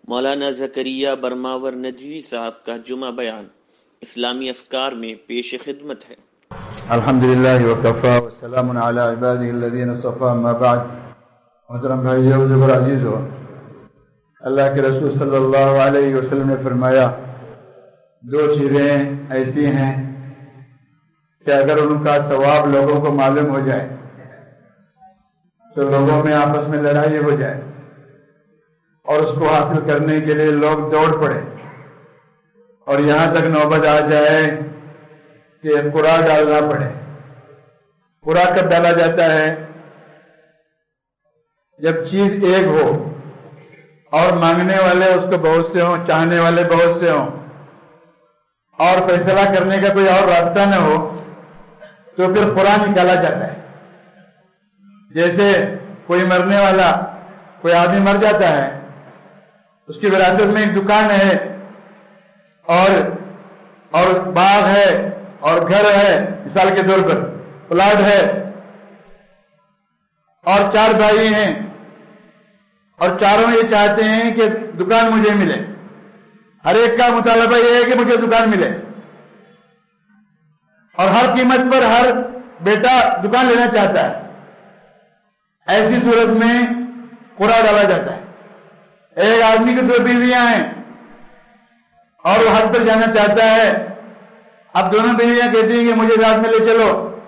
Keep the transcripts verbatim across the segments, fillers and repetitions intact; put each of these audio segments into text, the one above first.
مولانا زکریا برماور ندوی صاحب کا جمعہ بیان اسلامی افکار میں پیش خدمت ہے۔ الحمدللہ وکفا والسلام علی عبادہ الذین اصطفی، اما بعد۔ محترم بھائیو اور عزیزو، اللہ کے رسول صلی اللہ علیہ وسلم نے فرمایا دو چیزیں ایسی ہیں کہ اگر ان کا ثواب لوگوں کو معلوم ہو جائے تو لوگوں میں آپس میں لڑائی ہو جائے اور اس کو حاصل کرنے کے لیے لوگ دوڑ پڑے اور یہاں تک نوبت آ جائے کہ قرآن ڈالنا پڑے۔ قرآن کب ڈالا جاتا ہے؟ جب چیز ایک ہو اور مانگنے والے اس کو بہت سے ہوں، چاہنے والے بہت سے ہوں، اور فیصلہ کرنے کا کوئی اور راستہ نہ ہو تو پھر قرآن نکالا جاتا ہے۔ جیسے کوئی مرنے والا، کوئی آدمی مر جاتا ہے، اس کی وراثت میں ایک دکان ہے اور اور باغ ہے اور گھر ہے، مثال کے طور پر پلاٹ ہے، اور چار بھائی ہیں اور چاروں یہ چاہتے ہیں کہ دکان مجھے ملے۔ ہر ایک کا مطالبہ یہ ہے کہ مجھے دکان ملے، اور ہر قیمت پر ہر بیٹا دکان لینا چاہتا ہے۔ ایسی صورت میں قرعہ ڈالا جاتا ہے۔ ایک آدمی کی دو بیویاں ہیں اور وہ حج پر جانا چاہتا ہے۔ اب دونوں بیویاں کہتی ہیں کہ مجھے رات میں لے چلو،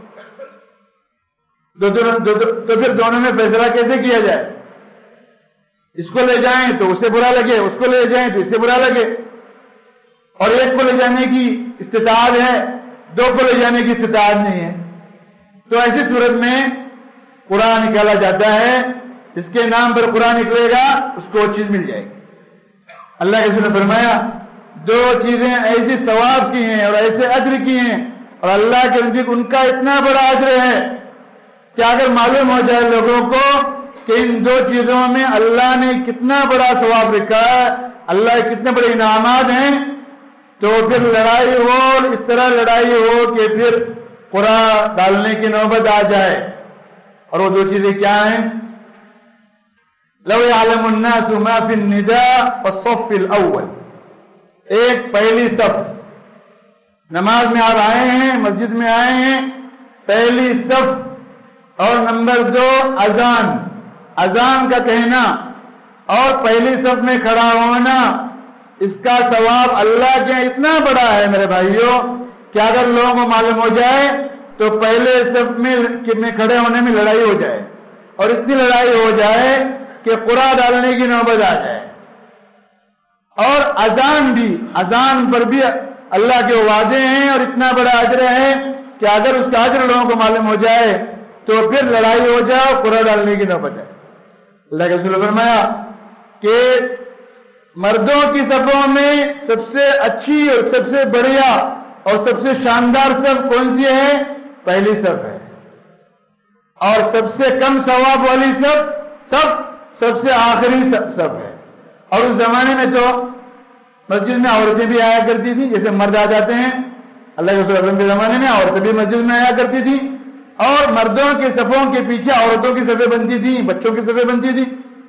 دو دو دو دو تو پھر دونوں میں فیصلہ کیسے کیا جائے؟ اس کو لے جائیں تو اسے برا لگے، اس کو لے جائیں تو اس سے برا لگے، اور ایک کو لے جانے کی استطاعت ہے، دو کو لے جانے کی استطاعت نہیں ہے۔ تو ایسی صورت میں قرآن نکالا جاتا ہے، جس کے نام پر قرآن نکلے گا اس کو وہ چیز مل جائے گی۔ اللہ کے رسول نے فرمایا دو چیزیں ایسی ثواب کی ہیں اور ایسے اجر کی ہیں اور اللہ کے نزدیک ان کا اتنا بڑا اجر ہے کہ اگر معلوم ہو جائے لوگوں کو کہ ان دو چیزوں میں اللہ نے کتنا بڑا ثواب رکھا ہے، اللہ کے کتنے بڑے انعامات ہیں، تو پھر لڑائی ہو، اس طرح لڑائی ہو کہ پھر قرآن ڈالنے کی نوبت آ جائے۔ اور وہ دو چیزیں کیا ہیں؟ لو يعلم الناس ما في النداء والصف الاول، ایک پہلی صف، نماز میں آپ آئے ہیں، مسجد میں آئے ہیں، پہلی صف، اور نمبر دو اذان، اذان کا کہنا اور پہلی صف میں کھڑا ہونا، اس کا ثواب اللہ کے اتنا بڑا ہے میرے بھائیوں کہ اگر لوگوں کو معلوم ہو جائے تو پہلے صف میں کھڑے ہونے میں لڑائی ہو جائے، اور اتنی لڑائی ہو جائے کہ قرآن ڈالنے کی نوبت آ جائے۔ اور اذان بھی، اذان پر بھی اللہ کے وعدے ہیں اور اتنا بڑا اجر ہے کہ اگر اس کا اجر لوگوں کو معلوم ہو جائے تو پھر لڑائی ہو جائے اور قرآن ڈالنے کی نوبت ہے۔ اللہ کے رسول نے فرمایا کہ مردوں کی صفوں میں سب سے اچھی اور سب سے بڑھیا اور سب سے شاندار صف کون سی ہے؟ پہلی صف ہے، اور سب سے کم ثواب والی صف سب سب سے آخری صف ہے۔ اور اس زمانے میں تو مسجد میں عورتیں بھی آیا کرتی تھی، جیسے مرد آ جاتے ہیں، اللہ کے رسول اکرم کے زمانے میں عورتیں بھی مسجد میں آیا کرتی تھی، اور مردوں کے صفوں کے پیچھے عورتوں کی صفیں بنتی تھی، بچوں کی صفیں بنتی تھی۔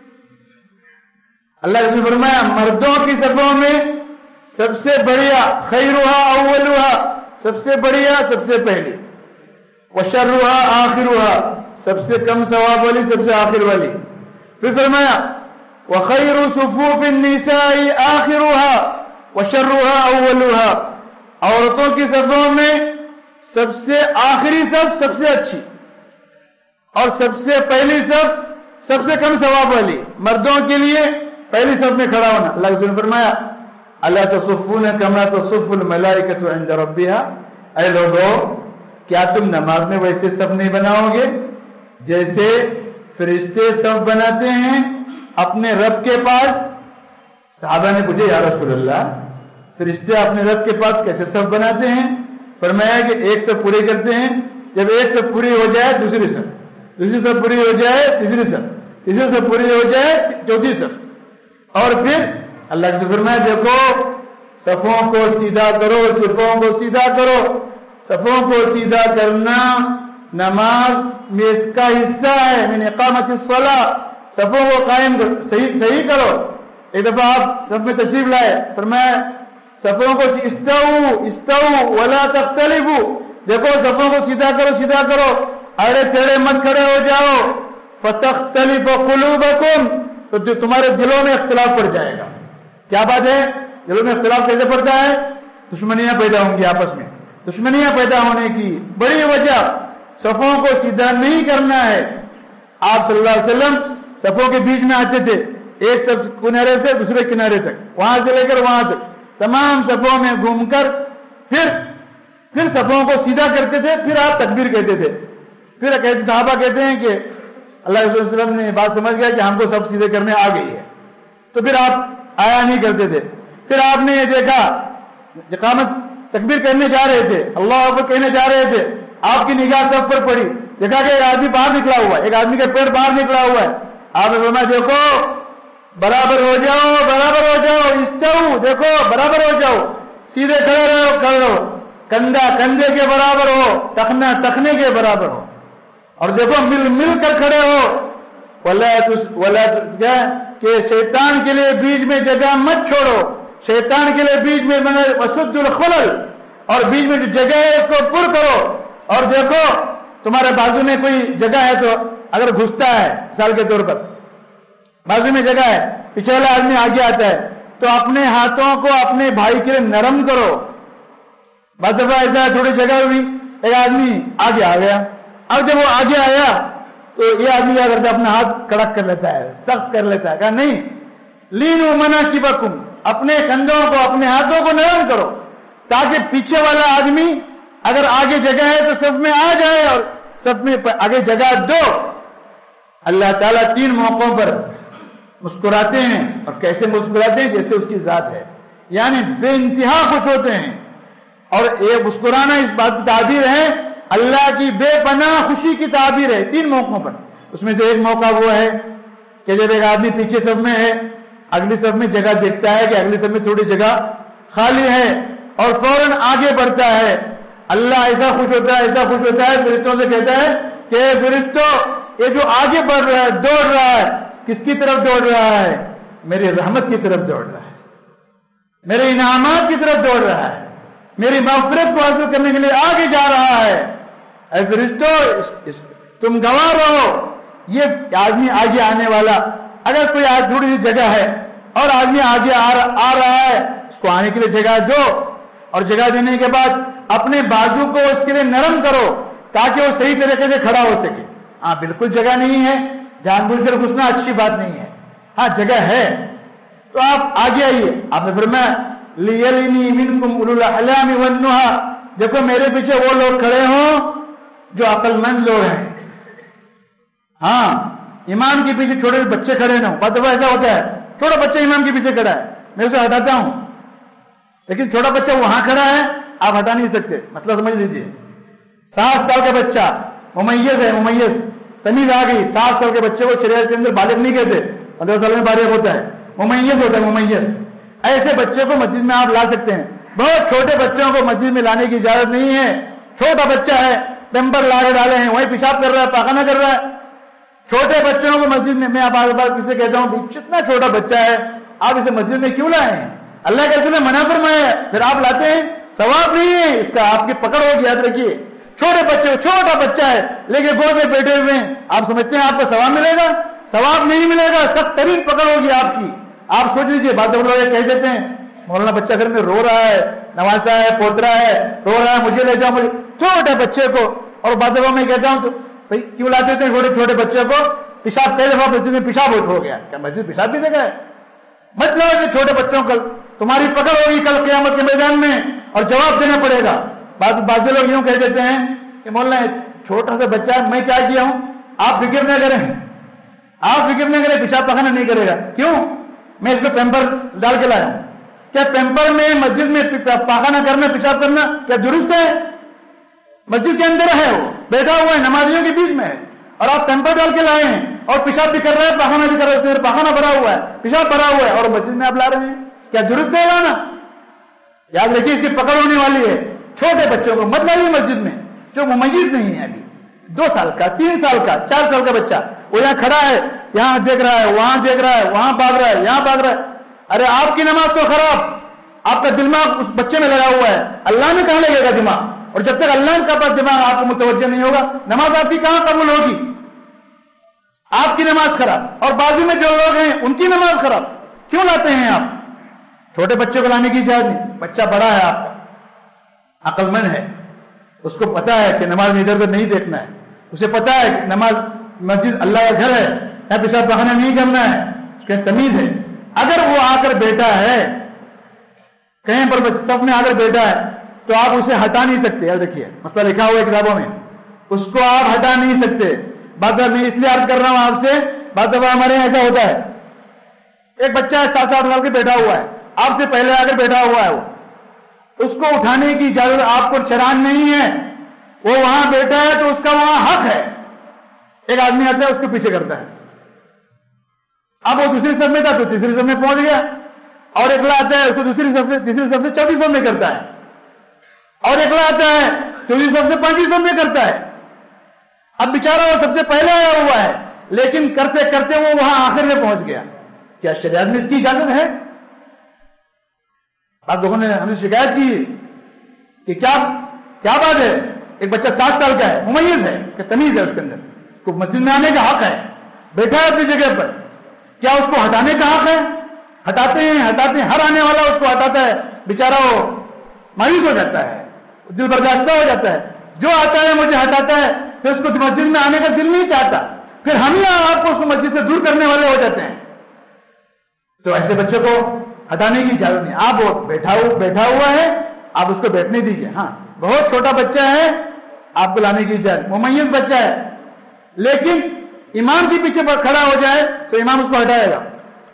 اللہ کے رسول فرمایا مردوں کی صفوں میں سب سے بڑھیا خیرها اولها، سب سے بڑھیا سب سے پہلی، وشرها آخرها، سب سے کم ثواب والی سب سے آخر والی۔ پھر فرمایا وخیر صفوف النساء آخرها وشرها اولها، عورتوں کی صفوں میں سب سے آخری صف سب سے اچھی اور سب سے پہلی صف سب سے کم ثواب والی۔ مردوں کے لیے پہلی صف میں کھڑا ہونا۔ اللہ کے رسول نے فرمایا الا تصفون کما تصف الملائکۃ عند ربها، اے لوگوں کیا تم نماز میں ویسے صف نہیں بناؤ گے جیسے فرشتے صف بناتے ہیں اپنے رب کے پاس؟ صحابہ نے پوچھا یا رسول اللہ فرشتے اپنے رب کے پاس کیسے صف بناتے ہیں؟ فرمایا کہ ایک صف پوری کرتے ہیں، جب ایک صف پوری ہو جائے دوسری صف، دوسری صف پوری ہو جائے تیسری صف، تیسری صف پوری ہو جائے چوتھی صف، اور پھر اللہ کے فرمایا دیکھو صفوں کو سیدھا کرو، صفوں کو سیدھا کرو۔ صفوں کو سیدھا کرنا نماز میں اس کا حصہ ہے، من اقامت الصلاۃ، صفوں کو قائم کرو، صحیح صحیح کرو، ایک دفعہ آپ سب میں تشریف لائے، فرمایا صفوں کو استو استو ولا تختلفوا، دیکھو صفوں کو سیدھا کرو سیدھا کرو، اڑے ٹیڑے مت کھڑے ہو جاؤ، فتختلف قلوبکم، تو جو تمہارے دلوں میں اختلاف پڑ جائے گا۔ کیا بات ہے؟ دلوں میں اختلاف کیسے پڑتا ہے؟ دشمنیاں پیدا ہوں گی آپس میں، دشمنیاں پیدا ہونے کی بڑی وجہ صفوں کو سیدھا نہیں کرنا ہے۔ آپ صلی اللہ علیہ وسلم صفوں کے بیچ میں آتے تھے، ایک صف کنارے سے دوسرے کنارے تک، وہاں سے لے کر وہاں تک تمام صفوں میں گھوم کر پھر پھر صفوں کو سیدھا کرتے تھے، پھر آپ تکبیر کہتے تھے، پھر کہتے صحابہ کہتے ہیں کہ اللہ رسول صلی اللہ علیہ وسلم نے بات سمجھ گیا کہ ہم کو سب سیدھے کرنے آ گئی ہے، تو پھر آپ آیا نہیں کرتے تھے۔ پھر آپ نے یہ دیکھا اقامت تکبیر کرنے جا رہے تھے، اللہ اکبر کہنے جا رہے تھے، آپ کی نگاہ سب پر پڑی، دیکھا کہ ایک آدمی باہر نکلا ہوا ہے، ایک آدمی کا پیڑ باہر نکلا ہوا ہے۔ آپ نے فرمایا دیکھو برابر ہو جاؤ برابر ہو جاؤ، استو، دیکھو برابر ہو جاؤ، سیدھے کھڑے رہو کھڑے رہو، کندھا کندھے کے برابر ہو، ٹخنا ٹخنے کے برابر ہو، اور دیکھو مل مل کر کھڑے ہو۔ ولا ولا کہ شیطان کے لیے بیچ میں جگہ مت چھوڑو، شیطان کے لیے بیچ میں وسد الخلل، اور بیچ میں جو جگہ ہے اس کو پر کرو، اور دیکھو تمہارے بازو میں کوئی جگہ ہے تو اگر گھستا ہے مثال کے طور پر بازو میں جگہ ہے، پیچھے والا آدمی آگے آتا ہے تو اپنے ہاتھوں کو اپنے بھائی کے لیے نرم کرو۔ بعض دفعہ ایسا تھوڑی جگہ ہوئی، ایک آدمی آگے آ گیا، اب جب وہ آگے آیا تو یہ آدمی کیا کرتا ہے اپنا ہاتھ کڑک کر لیتا ہے، سخت کر لیتا ہے، کہا نہیں لینو مناکبکم، اپنے کندھوں کو اپنے ہاتھوں کو نرم کرو تاکہ پیچھے والا آدمی اگر آگے جگہ ہے تو صف میں آ جائے اور صف میں آگے جگہ دو۔ اللہ تعالیٰ تین موقعوں پر مسکراتے ہیں، اور کیسے مسکراتے ہیں؟ جیسے اس کی ذات ہے، یعنی بے انتہا خوش ہوتے ہیں، اور یہ مسکرانا اس بات کی تعبیر ہے اللہ کی بے پناہ خوشی کی تعبیر ہے تین موقعوں پر۔ اس میں سے ایک موقع وہ ہے کہ جب ایک آدمی پیچھے صف میں ہے، اگلی صف میں جگہ دیکھتا ہے کہ اگلی صف میں تھوڑی جگہ خالی ہے اور فوراً آگے بڑھتا ہے، اللہ ایسا خوش ہوتا ہے ایسا خوش ہوتا ہے فرشتوں سے کہتا ہے کہ فرشتوں یہ جو آگے بڑھ رہا ہے دوڑ رہا ہے کس کی طرف دوڑ رہا ہے؟ میری رحمت کی طرف دوڑ رہا ہے، میرے انعامات کی طرف دوڑ رہا ہے، میری مغفرت کو حاصل کرنے کے لیے آگے جا رہا ہے۔ اے فرشتوں تم گواہ رہو، یہ آدمی آگے آنے والا اگر کوئی آج تھوڑی سی جگہ ہے اور آدمی آگے آ رہا ہے اس کو آنے کے لیے جگہ دو، اور جگہ دینے کے بعد اپنے بازو کو اس کے لیے نرم کرو تاکہ وہ صحیح طریقے سے کھڑا ہو سکے۔ ہاں بالکل جگہ نہیں ہے، جان بوجھ کر گھسنا اچھی بات نہیں ہے، ہاں جگہ ہے تو آپ آگے آئیے۔ آپ نے فرمایا لِيَلِنِي مِنْكُمْ أُولُو الْأَحْلَامِ وَالنُّهَى، دیکھو میرے پیچھے وہ لوگ کھڑے ہوں جو عقل مند لوگ ہیں، ہاں امام کے پیچھے چھوٹے بچے کھڑے نہ ہوں۔ بہت دفعہ ایسا ہوتا ہے چھوٹا بچہ امام کے پیچھے کھڑا ہے میں اسے ہٹاتا ہوں، لیکن چھوٹا بچہ وہاں کھڑا ہے آپ ہٹا نہیں سکتے، مطلب سمجھ لیجیے سات سال کا بچہ ممیز ہے، ممیز تمیز آ گئی، سات سال کے بچے کو شریعت کے اندر بالغ نہیں کہتے، پندرہ سال میں بالغ ہوتا ہے، ممیز ہوتا ہے ممیز۔ ایسے بچے کو مسجد میں آپ لا سکتے ہیں، بہت چھوٹے بچوں کو مسجد میں لانے کی اجازت نہیں ہے۔ چھوٹا بچہ ہے پیمپر لا کے ڈالے ہیں وہیں پیشاب کر رہا ہے پاخانہ کر رہا ہے، چھوٹے بچوں کو مسجد میں میں آپ بار بار کسی سے کہتا ہوں کتنا چھوٹا بچہ ہے آپ اسے مسجد میں کیوں لائے ہیں؟ اللہ کے رسول نے منع فرمایا ہے، پھر آپ لاتے ہیں، ثواب نہیں ہے اس کا، آپ کی پکڑ ہوگی، یاد رکھیے۔ چھوٹے بچے چھوٹا بچہ ہے لیکن گود میں بیٹھے ہوئے ہیں، آپ سمجھتے ہیں آپ کو ثواب ملے گا؟ ثواب نہیں ملے گا، سخت ترین پکڑ ہوگی آپ کی۔ آپ سوچ لیجیے بات لوگ کہہ دیتے ہیں مولانا بچہ گھر میں رو رہا ہے، نواسا ہے، پوترا ہے، رو رہا ہے، مجھے لے جاؤ مجھے، چھوٹے بچے کو۔ اور بعض دفعہ میں کہتا ہوں تو بھائی کیوں لاتے تھے چھوٹے چھوٹے بچے کو؟ پیشاب کئی دفعہ مسجد میں پیشاب ہو گیا، کیا مسجد پیشاب بھی جگہ ہے؟ مطلب کہ چھوٹے بچوں کو تمہاری پکڑ ہوگی کل قیامت کے میدان میں اور جواب دینا پڑے گا۔ بعض بعض لوگ یوں کہہ دیتے ہیں کہ مولانا چھوٹا سا بچہ میں کیا کیا ہوں؟ آپ فکر نہ کریں، آپ فکر نہ کریں، پیشاب پخانا نہیں کرے گا۔ کیوں؟ میں اس کو پیمپر ڈال کے لایا ہوں۔ کیا پیمپر میں مسجد میں پاخانہ کرنا پیشاب کرنا کیا درست ہے؟ مسجد کے اندر ہے، وہ بیٹھا ہوا ہے نمازیوں کے بیچ میں ہے اور آپ پیمپر ڈال کے لائے ہیں اور پیشاب بھی کر رہا ہے پاخانہ بھی کر رہا ہے، پاخانہ بھرا ہوا ہے پیشاب بھرا ہوا ہے اور مسجد میں آپ لا رہے ہیں، کیا درست ہے لانا؟ یاد رکھیے اس کی پکڑ ہونے والی ہے۔ چھوٹے بچوں کو مت لائیے مسجد میں جو ممیز نہیں ہے، ابھی دو سال کا، تین سال کا، چار سال کا بچہ وہ یہاں کھڑا ہے، یہاں دیکھ رہا ہے، وہاں دیکھ رہا ہے، وہاں بھاگ رہا ہے، یہاں بھاگ رہا ہے، ارے آپ کی نماز تو خراب، آپ کا دماغ اس بچے میں لگا ہوا ہے، اللہ میں کہاں لگے گا دماغ؟ اور جب تک اللہ کا پاس دماغ آپ کو متوجہ نہیں ہوگا، نماز آپ کی کہاں قبول ہوگی؟ آپ کی نماز خراب اور بازو میں جو لوگ ہیں ان کی نماز خراب، کیوں لاتے ہیں آپ؟ چھوٹے بچے کو لانے کی اجازت نہیں، بچہ بڑا ہے آپ کا، عقل مند ہے، اس کو پتا ہے کہ نماز میں ادھر ادھر نہیں دیکھنا ہے، اسے پتا ہے کہ نماز مسجد اللہ کا گھر ہے، یہاں پیشاب پخانا نہیں کرنا ہے، اس کے تمیز ہے۔ اگر وہ آ کر بیٹھا ہے کہیں پر صف میں آ کر بیٹھا ہے تو آپ اسے ہٹا نہیں سکتے، یاد رکھیے مسئلہ لکھا ہوا ہے کتابوں میں، اس کو آپ ہٹا نہیں سکتے۔ بات میں اس لیے عرض کر رہا ہوں آپ سے، بات دفعہ ہمارے یہاں ایسا ہوتا ہے، ایک بچہ ہے سات سات سال کے بیٹھا ہوا ہے، آپ سے پہلے آ کر بیٹھا ہوا ہے، وہ اس کو اٹھانے کی اجازت آپ کو چران نہیں ہے، وہ وہاں بیٹھا ہے تو اس کا وہاں حق ہے۔ ایک آدمی آتا ہے اس کو پیچھے کرتا ہے، اب وہ دوسری صف میں تھا تو تیسری صف میں پہنچ گیا، اور اگلا آتا ہے اس کو دوسری صف سے تیسری صف سے چوتھی صف میں کرتا ہے، اور اگلا آتا ہے چوتھی صف سے پانچویں صف میں کرتا ہے۔ اب بیچارہ وہ سب سے پہلے آیا ہوا ہے، لیکن کرتے کرتے وہ وہاں آخر میں پہنچ گیا۔ کیا شریعت میں اس کی اجازت ہے؟ آپ لوگوں نے ہمیں شکایت کی کہ کیا کیا بات ہے، ایک بچہ سات سال کا ہے، ممیز ہے کہ تمیز ہے اس کے اندر، اس کو مسجد میں آنے کا حق ہے، بیٹھا ہے اپنی جگہ پر، کیا اس کو ہٹانے کا حق ہے؟ ہٹاتے ہیں ہٹاتے ہیں، ہر آنے والا اس کو ہٹاتا ہے، بیچارہ وہ مایوس ہو جاتا ہے، دل برداشتہ ہو جاتا ہے، جو آتا ہے مجھے ہٹاتا ہے، پھر اس کو مسجد میں آنے کا دل نہیں چاہتا، پھر ہم ہی آپ کو اس کو مسجد سے دور کرنے والے ہو جاتے ہیں۔ تو ایسے بچوں کو ہٹانے کی اجازت نہیں، آپ وہ بیٹھا بیٹھا ہوا ہے، آپ اس کو بیٹھنے دیجئے۔ ہاں بہت چھوٹا بچہ ہے، آپ کو لانے کی اجازت، ممیز بچہ ہے، لیکن امام کے پیچھے کھڑا ہو جائے تو امام اس کو ہٹائے گا۔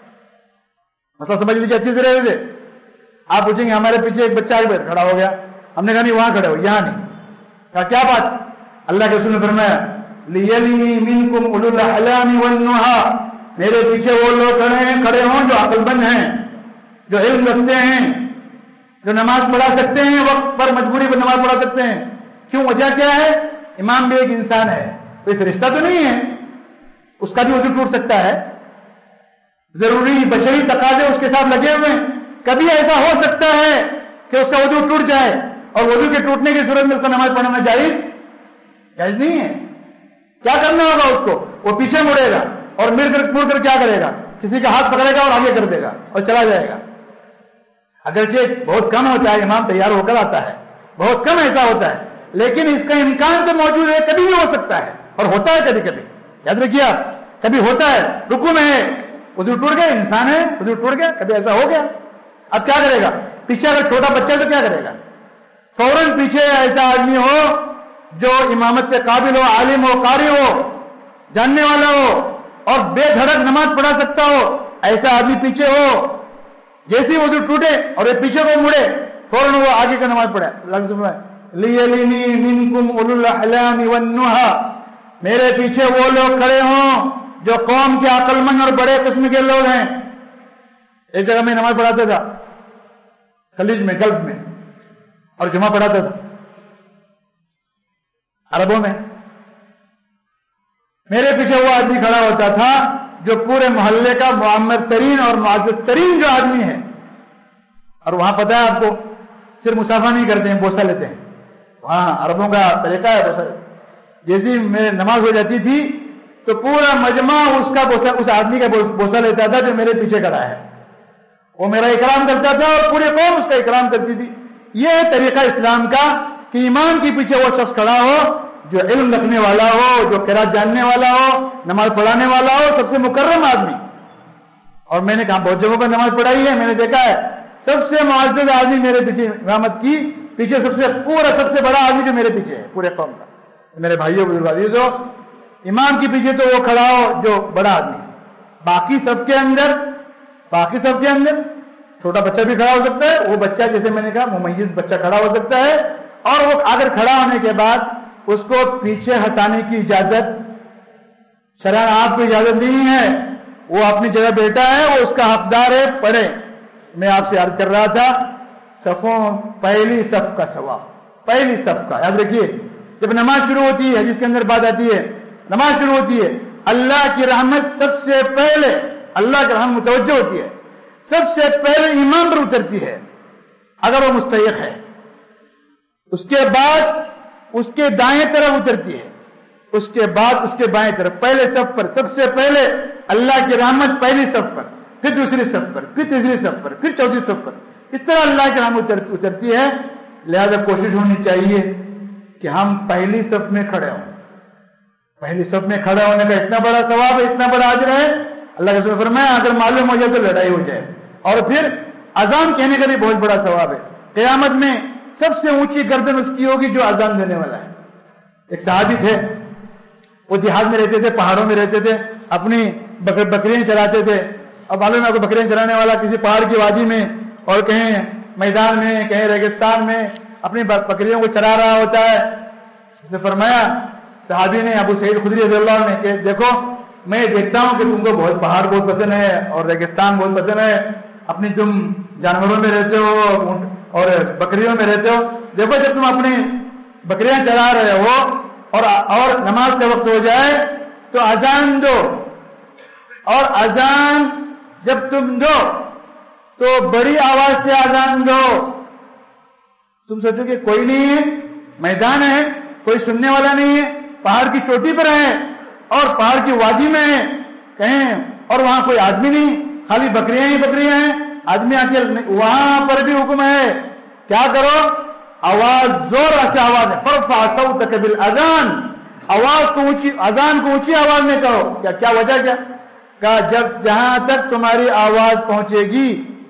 مسئلہ سمجھ لیجیے اچھی طرح سے۔ آپ پوچھیں گے ہمارے پیچھے ایک بچہ آگے کھڑا ہو گیا، ہم نے کہا نہیں وہاں کھڑے ہو، یہاں نہیں۔ کہا کیا بات؟ اللہ کے رسول نے فرمایا لِيَلِنِي مِنْكُمْ أُولُو الْأَحْلَامِ وَالنُّهَى، میرے پیچھے وہ لوگ کھڑے ہیں کھڑے ہوں جو عقل مند ہیں، جو علم رکھتے ہیں، جو نماز پڑھا سکتے ہیں، وقت پر مجبوری پر نماز پڑھا سکتے ہیں۔ کیوں؟ وجہ کیا ہے؟ امام بھی ایک انسان ہے، کوئی فرشتہ تو نہیں ہے، اس کا بھی وضو ٹوٹ سکتا ہے، ضروری بشری تقاضے اس کے ساتھ لگے ہوئے ہیں، کبھی ایسا ہو سکتا ہے کہ اس کا وضو ٹوٹ جائے، اور وضو کے ٹوٹنے کی صورت میں اس کو نماز پڑھنا جائز جائز نہیں ہے۔ کیا کرنا ہوگا اس کو؟ وہ پیچھے مڑے گا اور مڑ کر مڑ کر کیا کرے گا؟ کسی کا ہاتھ پکڑے گا اور آگے کر دے گا اور چلا جائے گا۔ اگرچہ بہت کم ہوتا ہے امام تیار ہو کر آتا ہے، بہت کم ایسا ہوتا ہے، لیکن اس کا امکان تو موجود ہے، کبھی بھی ہو سکتا ہے، اور ہوتا ہے کبھی کبھی، یاد رکھیے آپ، کبھی ہوتا ہے، رکوع میں ہے وضو ٹوٹ گیا، انسان ہے وضو ٹوٹ گیا، کبھی ایسا ہو گیا، اب کیا کرے گا؟ پیچھے اگر چھوٹا بچہ تو کیا کرے گا؟ فوراً پیچھے ایسا آدمی ہو جو امامت کے قابل ہو، عالم ہو، قاری ہو، جاننے والا ہو اور بے دھڑک نماز پڑھا سکتا ہو، ایسا آدمی پیچھے ہو، جیسی وضو ٹوٹے اور یہ پیچھے کو مڑے فوراً وہ آگے کا نماز پڑھے۔ لِيَلِنِي مِنْكُمْ أُولُو الْأَحْلَامِ وَالنُّهَى، میرے پیچھے وہ لوگ کھڑے ہوں جو قوم کے عقل مند اور بڑے قسم کے لوگ ہیں۔ ایک جگہ میں نماز پڑھاتا تھا خلیج میں، گلف میں، اور جمعہ پڑھاتا تھا عربوں میں۔ میرے پیچھے وہ آدمی کھڑا ہوتا تھا جو پورے محلے کا معمر ترین اور معزز ترین جو آدمی ہے، اور وہاں پتہ ہے آپ کو صرف مسافہ نہیں کرتے ہیں، بوسہ لیتے ہیں، وہاں عربوں کا طریقہ ہے بوسہ۔ جیسی میں نماز ہو جاتی تھی تو پورا مجمع اس کا بوسہ، اس آدمی کا بوسہ لیتا تھا جو میرے پیچھے کھڑا ہے، وہ میرا اکرام کرتا تھا اور پورے قوم اس کا اکرام کرتی تھی۔ یہ ہے طریقہ اسلام کا کہ امام کے پیچھے وہ شخص کھڑا ہو جو علم رکھنے والا ہو، جو قرات جاننے والا ہو، نماز پڑھانے والا ہو، سب سے مکرم آدمی۔ اور میں نے کہا بہت جگہوں پر نماز پڑھائی ہے، میں نے دیکھا ہے سب سے معزز آدمی میرے پیچھے امامت کی، پیچھے سب سے پورا سب سے بڑا آدمی جو میرے پیچھے ہے پورے قوم کا۔ میرے بھائیوں بزرگ عزیزو، امام کے پیچھے تو وہ کھڑا ہو جو بڑا آدمی، باقی سب کے اندر باقی سب کے اندر چھوٹا بچہ بھی کھڑا ہو سکتا ہے، وہ بچہ جیسے میں نے کہا ممیز بچہ کھڑا ہو سکتا ہے، اور وہ اگر کھڑا ہونے کے بعد اس کو پیچھے ہٹانے کی اجازت شرعاً آپ کو اجازت نہیں ہے، وہ اپنی جگہ بیٹھا ہے، وہ اس کا حقدار ہے، پڑھے۔ میں آپ سے عرض کر رہا تھا صفوں پہلی صف کا ثواب، پہلی صف کا یاد رکھیے، جب نماز شروع ہوتی ہے جس کے اندر بات آتی ہے، نماز شروع ہوتی ہے، اللہ کی رحمت سب سے پہلے، اللہ کی رحمت متوجہ ہوتی ہے، سب سے پہلے ایمان پر اترتی ہے اگر وہ مستحق ہے، اس کے بعد اس کے دائیں طرف اترتی ہے، اس کے بعد اس کے بائیں طرف، پہلے صف پر سب سے پہلے اللہ کی رحمت پہلی صف پر، پھر دوسری صف پر، پھر تیسری صف پر، پھر چوتھی صف پر، اس طرح اللہ کی رحمت اترتی ہے۔ لہذا کوشش ہونی چاہیے کہ ہم پہلی صف میں کھڑے ہوں۔ پہلی صف میں کھڑے ہونے کا اتنا بڑا ثواب ہے، اتنا بڑا اجر ہے، اللہ کے رسول نے فرمایا اگر معلوم ہو جائے تو لڑائی ہو جائے۔ اور پھر اذان کہنے کا بھی بہت بڑا ثواب ہے، قیامت میں سب سے اونچی گردن اس کی ہوگی جو اذان دینے والا ہے۔ ایک صحابی تھے، وہ دیہات میں رہتے تھے، پہاڑوں میں رہتے تھے، اپنی بکریاں چراتے تھے۔ اب معلوم ہے کوئی بکریاں چرانے والا کسی پہاڑ کی وادی میں اور کہیں میدان میں کہیں ریگستان میں اپنی بکریوں کو چرا رہا ہوتا ہے۔ اس نے فرمایا، صحابی نے ابو سعید خدری رضی اللہ عنہ نے کہ دیکھو میں دیکھتا ہوں کہ تم کو بہت پہاڑ بہت پسند ہے اور ریگستان بہت پسند ہے، اپنی تم جانوروں میں رہتے ہو اور بکریوں میں رہتے ہو، دیکھو جب تم اپنی بکریاں چرا رہے ہو اور اور نماز کا وقت ہو جائے تو اذان دو، اور اذان جب تم دو تو بڑی آواز سے اذان دو۔ تم سوچو کہ کوئی نہیں ہے، میدان ہے، کوئی سننے والا نہیں ہے، پہاڑ کی چوٹی پر ہے اور پہاڑ کی وادی میں ہے کہیں، اور وہاں کوئی آدمی نہیں، خالی بکریاں ہی بکریاں ہیں، آدمی آ کے وہاں پر بھی حکم ہے کیا کرو، آواز زور سے آواز ہے، فرفع صوتک بالاذان، آواز کو اونچی، اذان کو اونچی آواز میں کہو۔ کیا کیا وجہ کیا؟ کہا جب جہاں تک تمہاری آواز پہنچے گی،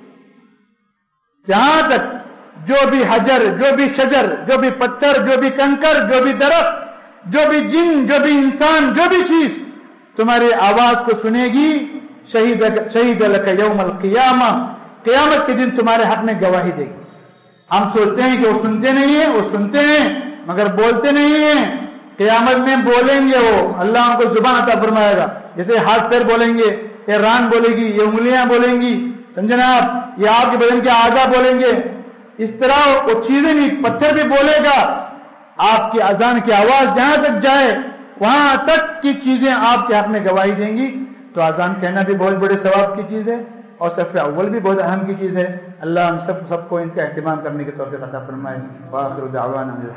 جہاں تک جو بھی حجر، جو بھی شجر، جو بھی پتھر، جو بھی کنکر، جو بھی درخت، جو بھی جن، جو بھی انسان، جو بھی چیز تمہاری آواز کو سنے گی، شہید شہید لک یوم القیامہ، قیامت کے دن تمہارے حق میں گواہی دے گی۔ ہم سوچتے ہیں کہ وہ سنتے نہیں ہیں، وہ سنتے ہیں مگر بولتے نہیں ہیں۔ قیامت میں بولیں گے، وہ اللہ ان کو زبان عطا فرمائے گا، جیسے ہاتھ پیر بولیں گے، یہ ران بولے گی، یہ انگلیاں بولیں گی، سمجھے نا آپ، یہ آپ کے بدن کے اعضاء بولیں گے، اس طرح وہ چیزیں نہیں، پتھر بھی بولے گا۔ آپ کی اذان کی آواز جہاں تک جائے وہاں تک کی چیزیں آپ کے حق میں گواہی دیں گی۔ تو اذان کہنا بھی بہت بڑے ثواب کی چیز ہے اور صف اول بھی بہت اہم کی چیز ہے۔ اللہ ہم سب سب کو ان کا اہتمام کرنے کی توفیق عطا فرمائے۔ وآخر دعوانا